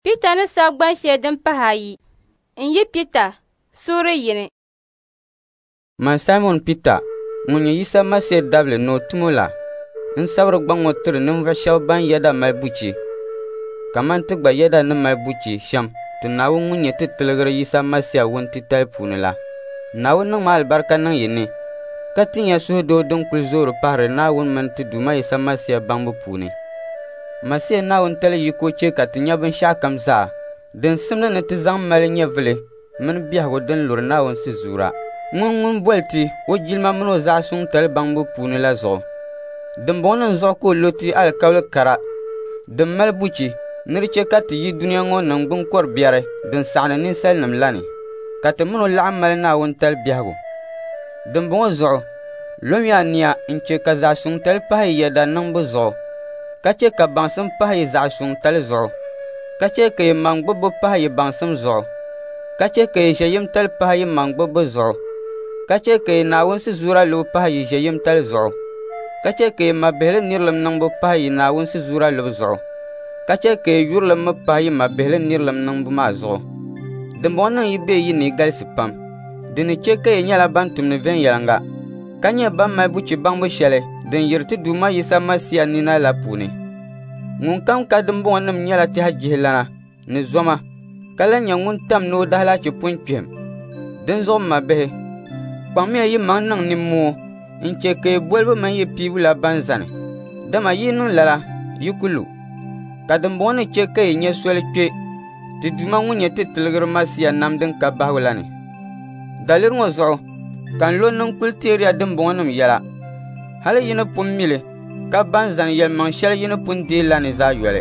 Peter ni sagban shedin pahayi. Inyi Peter, suri yini. Man Simon Peter, ŋun Yisa Masiya dabli no tumula. Nsabri gbaŋo tiri ninvuɣu shɛba ban yɛda mali buchi. Kaman ti gba yɛda ni mali buchi shɛm ti Naawuni ŋun nyɛ ti tiligiri Yisa Masiya wun'titali puuni la. Naawuni niŋ ma alibarika niŋ yi ni, ka ti nya suhudoo din kuli zoori pahiri Naawuni mini ti Duuma Yisa Masiya baŋbu puuni. Masiya Naawuni tali yiko che ka ti nya binshɛɣu kam zaa din simdi ni ti zaŋ mali nyɛvili mini biɛhigu din luri Naawuni si zuura. Ŋun boli ti o jilima mini o zaɣ' suŋ tali baŋbu puuni la zuɣu. Dimbɔŋɔ ni zuɣu ka o lo ti alikabili kara din mali buchi ni di che ka ti yi duniya ŋɔ niŋgbuŋkɔri biɛri din saɣini ninsalinima la ni, ka ti mini o laɣim mali Naawuni tali biɛhigu. Dimbɔŋɔ zuɣu, lomi aniya n-che ka zaɣ' suŋ tali pahi yɛda niŋbu zuɣu, ka che ka baŋsim pahi zaɣ' suŋ tali zuɣu, ka che ka yi maŋgbubbu pahi yi baŋsim zuɣu, ka che ka yi ʒɛyim tali pahi yi maŋgbubbu zuɣu, ka che ka yi Naawuni si zuura lubu pahi yi ʒɛyim tali zuɣu, ka che ka yi mabihili nirilim niŋbu pahi yi Naawuni si zuura lubu zuɣu, ka che ka yi yurilim mi pahi yi mabihili nirilim niŋbu maa zuɣu. Dimbɔŋɔ niŋ yi be yi ni galisi pam. Di ni che ka yi nyɛla ban tumni viɛnyɛliŋga, ka nyɛ ban mali buchi baŋbu shɛli din yiri ti Duuma Yisa Masiya nina la puuni. Ŋun kam ka dimbɔŋɔnim nyɛla tɛhajihlana ni zɔma, ka la nyɛ ŋun tam ni o dahilachi pun kpihim. Din zuɣu ma bihi, kpaŋmiya yi maŋ niŋ nimmoo n-che ka yi bolibu mini yi piibu la ban zani. Dama yi niŋ lala, yi ku lu. Ka dimbɔŋɔ ni che ka yi nyɛ soli kpe ti Duuma ŋun nyɛ ti tiligiri Masiya nam din ka bahigu la ni. Daliri ŋɔ zuɣu, ka n lo niŋ kuli teeriya dimbɔŋɔnim yɛla. Hali yi ni pun mili, ka ban zani yɛlimaŋ shɛli yi ni pun deei la ni zaa yɔli.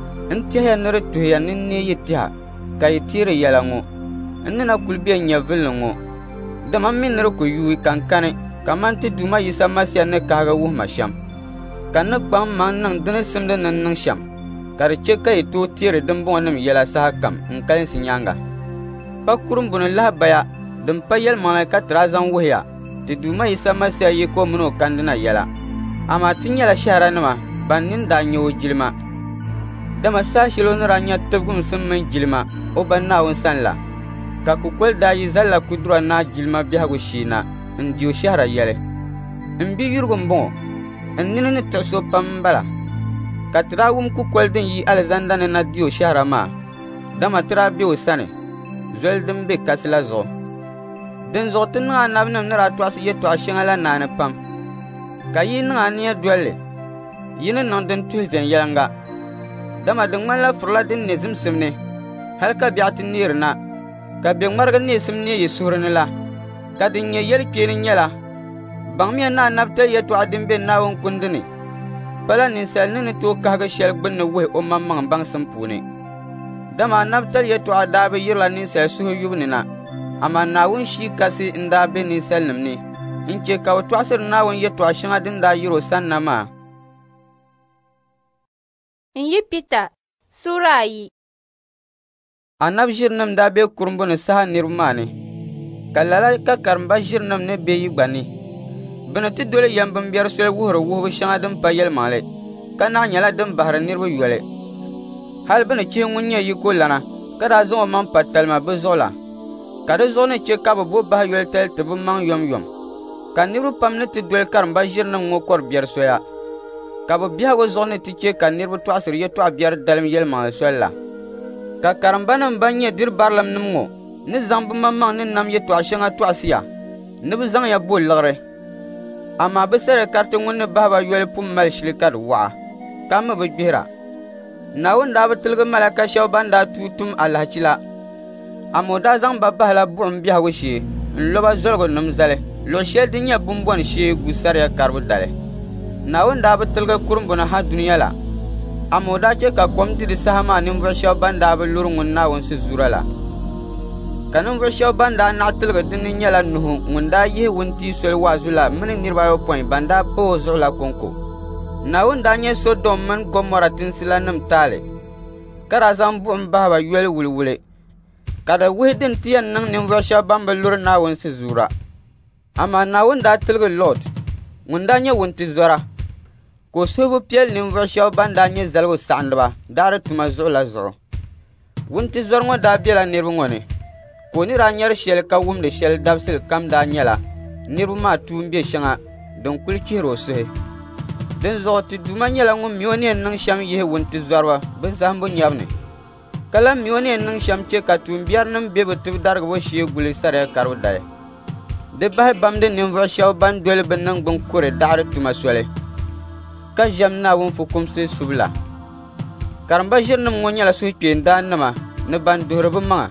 N tɛhiya ni di tuhiya ni n neei yi tɛha, ka yi teeri yɛla ŋɔ. N nina kuli be nyɛvili ŋɔ. Dama mi ni di ku yuui kankani, kaman ti Duuma Yisa Masiya ni kahiga wuhima shɛm. Ka ni kpaŋ maŋ niŋ dini simdi ni niŋ shɛm, ka di che ka yi tooi teeri dimbɔŋɔnim yɛla saha kam n kalinsi nyaaŋa. Pa kurumbu ni lahi baya din pa yɛlimaŋli ka tira zaŋ wuhiya ti Duuma Yisa Masiya yiko mini o kandina yɛla. Amaa ti nyɛla shɛhira ban nin daa nyɛ o jilima. Dama saha shɛli o ni daa nya tibigimsim mini jilima o ba Naawuni sani la, ka kukoli daa yi zalila kudura naa jilima biɛhigu shee na n-di o shɛhira yɛli. N bi yurigu m-bɔŋɔ, n nini ni tiɣisi o pam m-bala. Ka ti daa wum kukoli din yi alizanda ni na di o shɛhira maa, dama ti daa be o sani, zoli din be kasi la zuɣu. Din zuɣu ti niŋ anabinim ni daa tɔɣisi yɛltɔɣa shɛŋa la naani pam. Ka yi niŋ aniya dolli, yi ni niŋ din tuhi viɛnyɛliŋga. Dama di ŋmanila furila din ne zimsim ni, hali ka biɛɣu ti neeri na, ka be ŋmarigi neesim neei yi suhuri ni la, ka din nyɛ yɛli kpeeni nyɛla, baŋmiya ni anabi tali yɛltɔɣa din be Naawuni kundi ni, pala ninsali ni ni tooi kahigi shɛli gbunni wuhi o maŋmaŋ baŋsim puuni. Dama anabi tali yɛltɔɣa daa bi yirila ninsali suhu yubini na, amaa Naawuni shii kasi n daa be ninsalinim ni, n che ka o tɔɣisiri Naawuni yɛltɔɣa shɛŋa din daa yiri o sani na maa. N-yi Peter, Sura ayi. Anabi ʒirinim daa be kurumbu ni saha niriba maa ni, ka lala ka karimba ʒirinim ni be yi gba ni. Bɛ ni ti doli yɛm bimbɛri soli wuhiri wuhibu shɛŋa din pa yɛlimaŋli, ka naɣ nyɛla din bahiri niriba yɔli. Hali bɛ ni chihi ŋun nyɛ yiko lana, ka daa zaŋ o maŋ pa talima bɛ zuɣu la, ka di zuɣu ni che ka bɛ bo bahi yɔli tali ti bɛ maŋ yɔmyɔm. Ka niriba pam ni ti doli karimba ʒirinim ŋɔ kɔri biɛri soya, ka bɛ biɛhigu zuɣu ni ti che ka niriba tɔɣisiri yɛltɔɣa biɛri dalim yɛlimaŋli soli la. Ka karimbanima ban nyɛ diri barilimnim ŋɔ ni zaŋ bɛ maŋmaŋ ni nam yɛltɔɣa shɛŋa tɔɣisiya, ni bɛ zaŋ ya bo liɣiri. Amaa bɛ sari kariti ŋun ni bahi ba yɔli pun mali shili ka di waɣa, ka mi bɛ gbihira. Naawuni daa bi tiligi malaka shɛba ban daa tuu tum alahachi la, amaa o daa zaŋ ba bahila buɣum biɛhigu shee n loba zoliginim zali, luɣu shɛli din nyɛ bumbɔni shee gusariya karibu dali. Naawuni daa bi tiligi kurumbu ni ha duniya la, amaa o daa che ka kom di di saha maa ninvuɣu shɛba ban daa bi luri ŋun Naawuni si zura la. Ka ninvuɣu shɛba ban daa naɣi tiligi dini nyɛla Nuhu ŋun daa yihi wuntia soli waazu la mini niriba ayɔpɔin ban daa pa o zuɣu la kɔnko. Naawuni daa nyɛ Sodom mini Gomora tinsila nim taali, ka daa zaŋ buɣum bahi ba yɔli wuliwuli, ka di wuhi din ti yɛn niŋ ninvuɣu shɛba ban bi luri Naawuni si zuura. Amaa Naawuni daa tiligi Lɔt ŋun daa nyɛ wuntizɔra, ka o suhu bi piɛli ninvuɣu shɛba ban daa nyɛ zaligu saɣindiba daɣiri tuma zuɣu la zuɣu. wunti zor ŋo daa bela niriba ŋo ni ko ni daa nyɛri shɛli ka wumdi shɛli dabsili kam daa nyɛla niriba maa tuun be shɛŋa din kuli chihiri o suhi. Din zuɣu ti Duuma nyɛla ŋun mi o ni yɛn niŋ shɛm yihi wunti zɔriba bɛ zahimbu nyɛbu ni, ka lan mi o ni yɛn niŋ shɛm che ka tuumbiɛrinima be bɛ tibi darigi bɔ shee guli sariya karibu dali. Di bahi bamdi ninvuɣu shɛba ban doli bɛ niŋgbuŋkuri daɣiri tuma soli ka ʒɛm Naawuni fukumsi subu la. Karimba ʒirinim ŋɔ nyɛla suhukpeendaannima ni ban duhiri bɛ maŋa.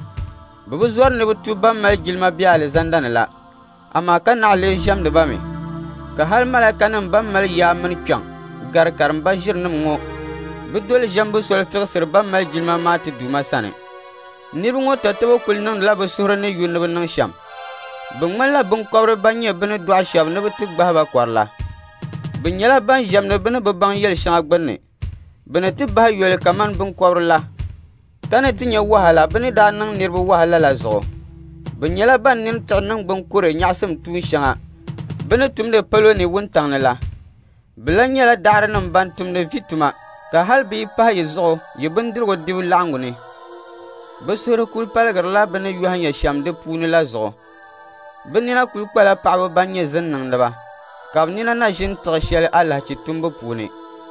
Bɛ bi zɔri ni bɛ tu ban mali jilima be alizanda ni la, amaa ka naɣi lee ʒɛmdi ba mi, ka hali malaikanima ban mali yaa mini kpɛŋ gari karimba ʒirinim ŋɔ bɛ doli ʒɛm bɛ soli fiɣisiri ban mali jilima maa ti Duuma sani. Niriba ŋɔ tatabo kuli niŋdila bɛ suhiri ni yu ni bɛ niŋ shɛm. Bɛ ŋmanila binkɔbiri ban nyɛ bɛ ni dɔɣi shɛba ni bɛ ti gbahi ba kɔri la. Bɛ nyɛla ban ʒɛmdi bɛ ni bɛ baŋ yɛli shɛŋa gbunni. Bɛ ni ti bahi yɔli kaman binkɔbiri la, ka ni ti nyɛ wahala bɛ ni daa niŋ niriba wahala la zuɣu. Bɛ nyɛla ban nini tiɣi niŋgbuŋkuri nyaɣisim tuun shɛŋa bɛ ni tumdi palo ni wuntaŋ ni la. Bɛ lan nyɛla daɣirinim ban tumdi vi tuma ka hali bɛ yi pahi yi zuɣu yi bindirigu dibu laɣingu ni. Bɛ suhiri kuli paligirila bɛ ni yɔhi nyɛ shɛm di puuni la zuɣu. Bɛ nina kuli kpala paɣaba ban nyɛ zinniŋdiba ka bɛ nina na ʒini tiɣi shɛli alahachi tumbu puuni.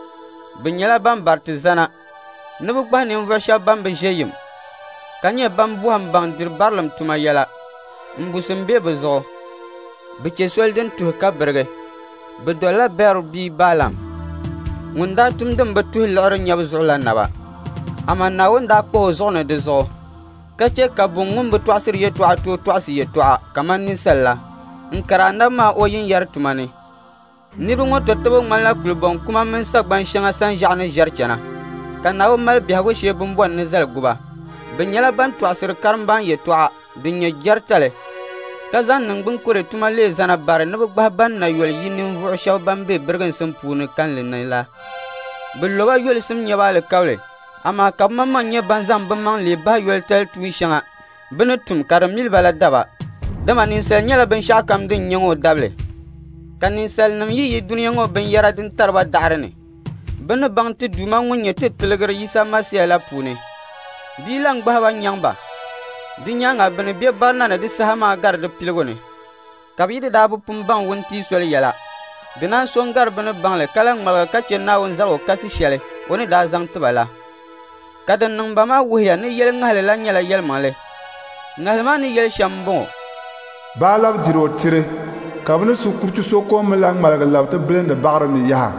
Bɛ nyɛla ban bariti zana ni bɛ gbahi ninvuɣu shɛba ban bi ʒe yim ka nyɛ ban bɔhim baŋ diri barilim tuma yɛla m-busim be bɛ zuɣu. Bɛ che soli din tuhi ka birigi. Bɛ dolila Beɛr bia Baalam ŋun daa tum din bɛ tuhi liɣiri nyɛbu zuɣu la naba, amaa Naawuni daa kpahi o zuɣu ni di zuɣu ka che ka buŋ ŋun bi tɔɣisiri yɛltɔɣa tooi tɔɣisi yɛltɔɣa kaman ninsali la n-kari anabi maa o yin yɛri tuma ni. Niriba ŋɔ tatabo ŋmanila kulibɔŋ kuma mini sagbani shɛŋa sanʒɛɣu ni ʒɛri chana ka Naawuni mali biɛhigu shee bimbɔni ni zali guba. Bɛ nyɛla ban tɔɣisiri karimbaan yɛltɔɣa din nyɛ jɛritali ka zaŋ niŋgbuŋkuri tuma lee zana bari ni bɛ gbahi ban na yɔli yi ninvuɣu shɛba ban be biriginsim puuni kanli ni la. Bɛ loba yɔlisim nyɛba alikabili, amaa ka bɛ maŋmaŋ nyɛ ban zaŋ bɛ maŋ lee bahi yɔli tali tuun shɛŋa bɛ ni tum ka di mili bala daba. Dama ninsali nyɛla binshɛɣu kam din nyɛ ŋɔ dabili, ka ninsalinima yi duniya ŋɔ binyɛra din tariba daɣiri ni. Bɛ ni baŋ ti Duuma ŋun nyɛ ti tiligiri Yisa Masiya la puuni. Di yi lan gbahi ba nyaŋ ba. Di nyaaŋa bɛ ni be barina ni di saha maa gari di piligu ni, ka bɛ yi di daa bi pun baŋ wuntii soli yɛla. Di naan so n-gari bɛ ni baŋli ka lan ŋmaligi ka che Naawuni zali o kasi shɛli o ni daa zaŋ ti ba la. Ka din niŋ ba maa wuhiya ni yɛli ŋahili la nyɛla yɛlimaŋli. Ŋahili maa ni yɛli shɛm m-bɔŋɔ. Baalab diri o tiri ka bɛ ni su kurchu so kom mi lan ŋmaligi labi ti bilindi baɣiri mi yaha.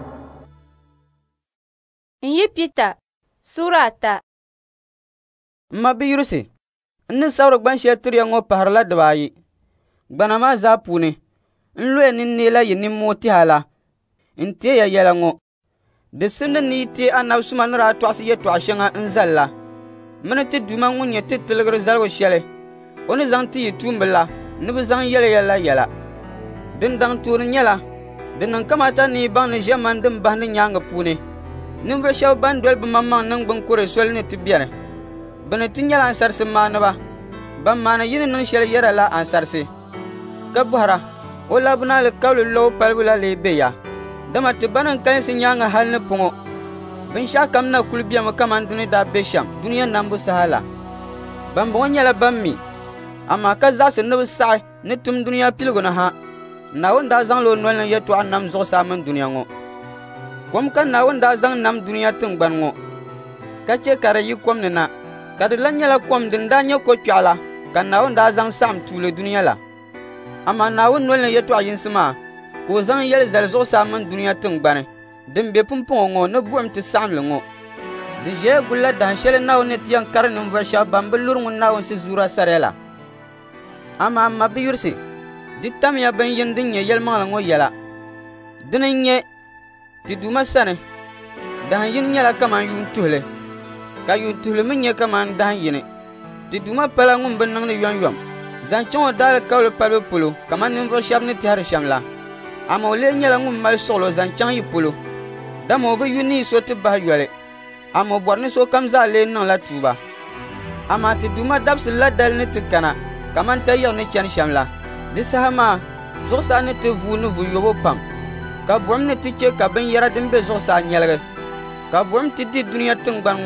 N-yi Pita Sura 8. Ma bi yurisi n-ni sabiri gbanshɛli tiriya ŋɔ pahirila dibaayi. Gbana maa zaa puuni n-loya ni neela yi nimmoo tiha la n-teeya yɛla ŋɔ. Di simdi ni yi teei Annabi Suma ni daa tɔɣisi yɛltɔɣa shɛŋa n-zali la, mini ti Duuma ŋun nyɛ ti tiligiri zaligu shɛli o ni zaŋ ti yi tuumbi la ni bɛ zaŋ yɛli yɛla yɛla. Din daŋ tooni nyɛla di niŋ kamata ni yi baŋ ni ʒɛman din bahi ni nyaaŋa puuni. Ninvuɣu shɛba ban doli bɛ maŋmaŋ niŋgbuŋkuri soli ni ti bɛni, bɛ ni ti nyɛla ansarisi maaniba ban maani yini niŋ shɛli yɛra la ansarisi. Ka bɔhira o labina alikabili lobu palibu la lee be ya. Dama ti ba ni kalinsi nyaaŋa hali ni pɔŋɔ. Binshɛɣu kam na kuli bɛmi kaman di ni daa be shɛm duniya nambu saha la. Ban bɔŋɔ nyɛla ban mi, amaa ka zaɣisi ni bɛ saɣi ni tum duniya piligu ni ha. Naawuni daa zaŋla o noli ni yɛltɔɣa nam zuɣusaa mini duniya ŋɔ. Kom ka Naawuni daa zaŋ nam duniya tingbani ŋɔ ka che ka di yi kom ni na, ka di lan nyɛla kom din daa nyɛ ko kpɛɣu la ka Naawuni daa zaŋ saɣim tuuli duniya la. Amaa Naawuni noli ni yɛltɔɣa yinsi maa ka o zaŋ yɛli zali zuɣusaa mini duniya tingbani din be pumpɔŋɔ ŋɔ ni buɣum ti saɣimli ŋɔ. Di ʒɛya gulila dahin shɛli Naawuni ni ti yɛn kari ninvuɣu shɛba ban bi luri ŋun Naawuni si zuura sariya la. Amaa ma bi yurisi di tamya bin yin din nyɛ yɛlimaŋli ŋɔ yɛla. Dini n-nyɛ ti Duuma sani dahin yini nyɛla kaman yuun tuhili ka yuun tuhili mi nyɛ kaman dahin yini. Ti Duuma pala ŋun bi niŋ ni yɔnyɔm zaŋ chaŋ o daali kabili palibu polo kaman ninvuɣu shɛba ni tɛhiri shɛm la. Amaa o lee nyɛla ŋun mali suɣulo zaŋ chaŋ yi polo. Dama o bi yu ni yi so ti bahi yɔli, amaa o bɔri ni sokam zaa lee niŋla tuuba. Amaa ti Duuma dabisili dali ni ti kana kaman ta yiɣi ni chani shɛm la. Di saha maa zuɣusaa ni ti vuu ni vu yobo pam, ka buɣum ni ti che ka binyɛra din be zuɣusaa nyɛligi, ka buɣum ti di duniya tingbani ŋɔ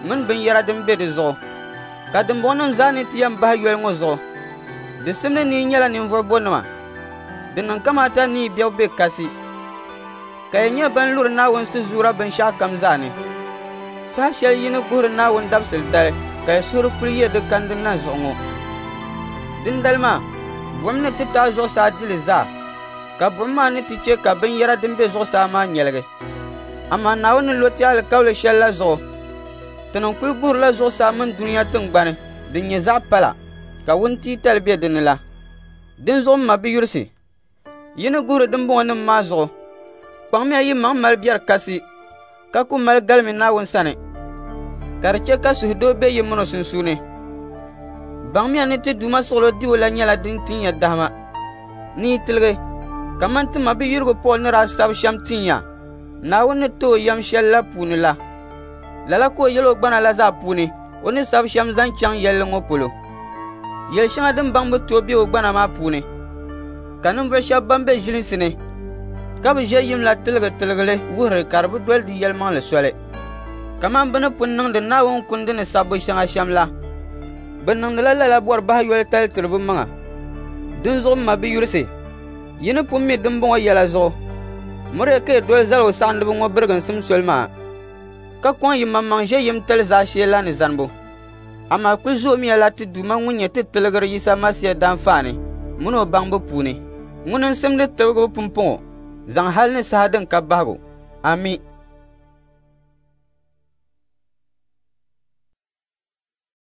ŋun binyɛra din be di zuɣu ka dimbɔŋnim zaa ni ti yɛn bahi yɔli ŋɔ zuɣu. Di simdi nii nyɛla ninvuɣubonima. Di niŋ kamata nii biɛbu be kasi ka yi nyɛ ban luri Naawuni si zuura binshɛɣu kam zaa ni. Saha shɛli yi ni guhiri Naawuni dabisili dali ka yi suhuri kuli ye di kandi na zuɣu ŋɔ. Dindali maa, buɣum ni ti taɣi zuɣusaa dili zaa, ka buɣum maa ni ti che ka binyɛra din be zuɣusaa maa nyɛligi. Amaa Naawuni ni lo ti alikawuli shɛli la zuɣu, ti niŋ kuli guhirila zuɣusaa mini duniya tingbani din nyɛ zaɣ' pala ka wuntiitali be dinni la. Din zuɣu ma bi yurisi, yi ni guhiri dimbɔŋɔnim maa zuɣu, kpaŋmi ayi maŋ mali biɛri kasi ka ku mali galimi Naawuni sani, ka di che ka suhudoo be yi mini sunsuuni. Baŋmiya ni ti Duuma suɣulo dibu la nyɛla din ti nyɛ dahima. Ni yi tiligi, kaman ti ma bi yurigu Paul ni daa sabi shɛm tinya Naawuni ni ti o yɛm shɛli la puuni la. Lala ka o yɛli o gbana la zaa puuni, o ni sabi shɛm zaŋ chaŋ yɛlli ŋɔ polo. Yɛli shɛŋa din baŋ bi to be o gbana maa puuni, ka ninvuɣu shɛba ban be ʒilinsi ni ka bi ʒe yim la tiligi-tiligili wuhiri ka di bi doli di yɛlimaŋli soli. Kaman bɛ ni pun niŋdi Naawuni kundi ni sabbu shɛŋa shɛm la, bɛ niŋdila lala bɔri bahi yɔli tali tiri bɛ maŋa. Din zuɣu ma bi yurisi, yi ni pun mi dimbɔŋɔ yɛla zuɣu, miri ka yi doli zali o saɣindiba ŋɔ birigin sim soli maa, ka kɔŋ yi maŋmaŋ ʒe yim tali zaɣ' shee la ni zanibu. Amaa kuli zoomiya la ti Duuma ŋun nyɛ ti tiligiri Yisa Masiya danfaani mini o baŋbu puuni, ŋuni n simdi tibigibu pumpɔŋɔ zaŋ hali ni saha din ka bahigu. Ami.